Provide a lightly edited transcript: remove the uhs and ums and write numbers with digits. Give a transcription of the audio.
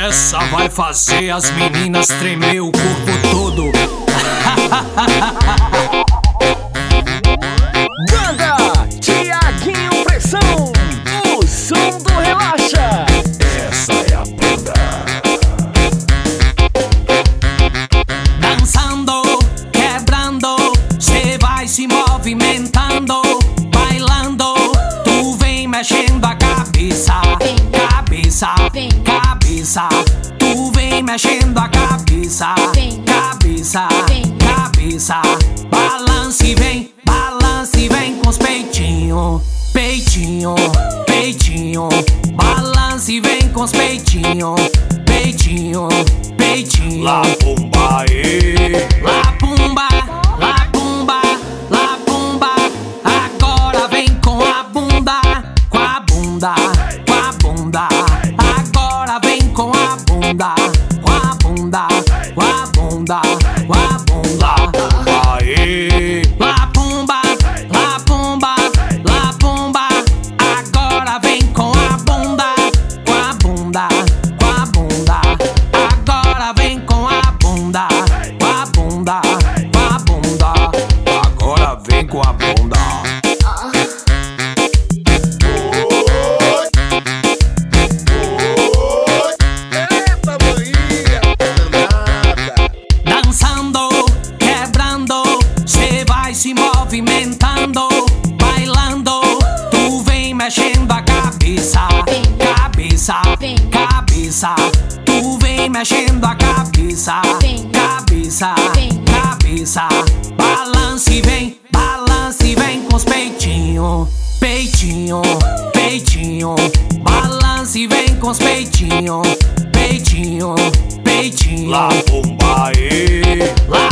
Essa vai fazer as meninas tremer o corpo todo. Banda Tiaguinho Pressão, o som do relaxa. Essa é a banda. Dançando, quebrando, cê vai se movimentando, bailando, tu vem mexendo a cabeça, cabeça, cabeça, tu vem mexendo a cabeça, cabeça, cabeça, balance vem com os peitinhos, peitinho, peitinho, balance vem com os peitinhos, peitinho, peitinho. La Pumba, La Pumba, La Pumba, La Pumba. Agora vem com a bunda, com a bunda, com a bunda. Agora vem com a bunda, com a bunda, com a bunda, com a bunda. La Pumba, La Pumba, La Pumba. Agora vem com a bunda, com a bunda, com a bunda. Agora vem com a bunda, com a bunda, com a bunda. agora vem com a bunda. Eita, Bahia, danada. Dançando, quebrando, cê vai se movimentando, bailando, tu vem mexendo a cabeça, cabeça, cabeça, tu vem mexendo a cabeça, cabeça, cabeça, balance vem com os peitinhos, peitinho, peitinho, balance vem com os peitinhos, peitinho, peitinho. La Pumba, La